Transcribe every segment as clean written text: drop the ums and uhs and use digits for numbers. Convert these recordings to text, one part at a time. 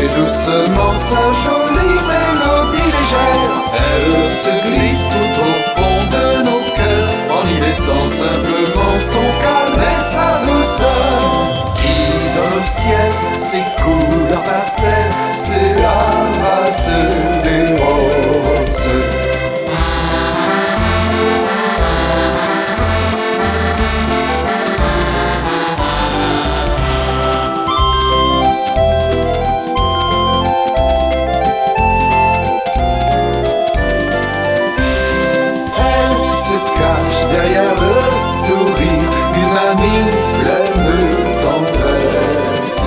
doucement sa jolie mélodie légère. Elle se glisse tout au fond de nos cœurs, en y laissant simplement son calme et sa douceur. Qui dans le ciel ses couleurs pastel, c'est la valse des roses. Derrière le sourire d'une amie pleine de tendresse.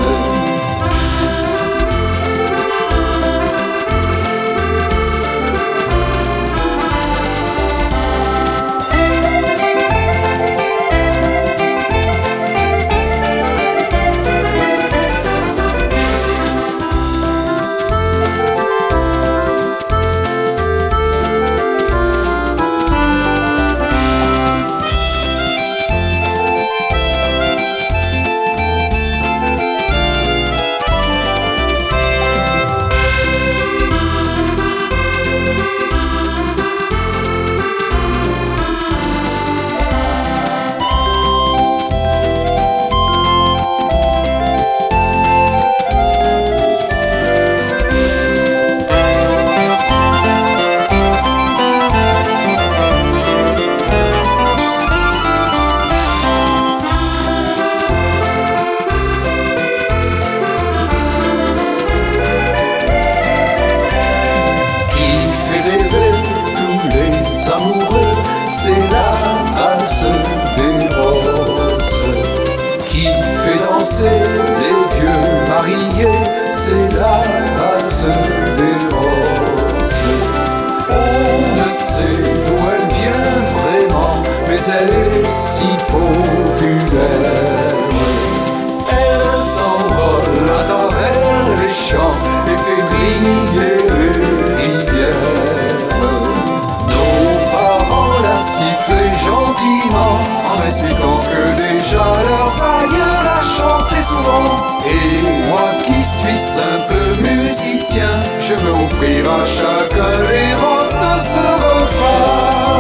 Amoureux, c'est la valse des roses. Qui fait danser les vieux mariés, c'est la valse des roses. On ne sait d'où elle vient vraiment, mais elle est si populaire. Elle s'envole à travers les champs et fait briller les rivières. Siffler gentiment en expliquant que déjà leurs aïeux la chantaient souvent. Et moi qui suis simple musicien, je veux offrir à chacun les roses de ce refrain.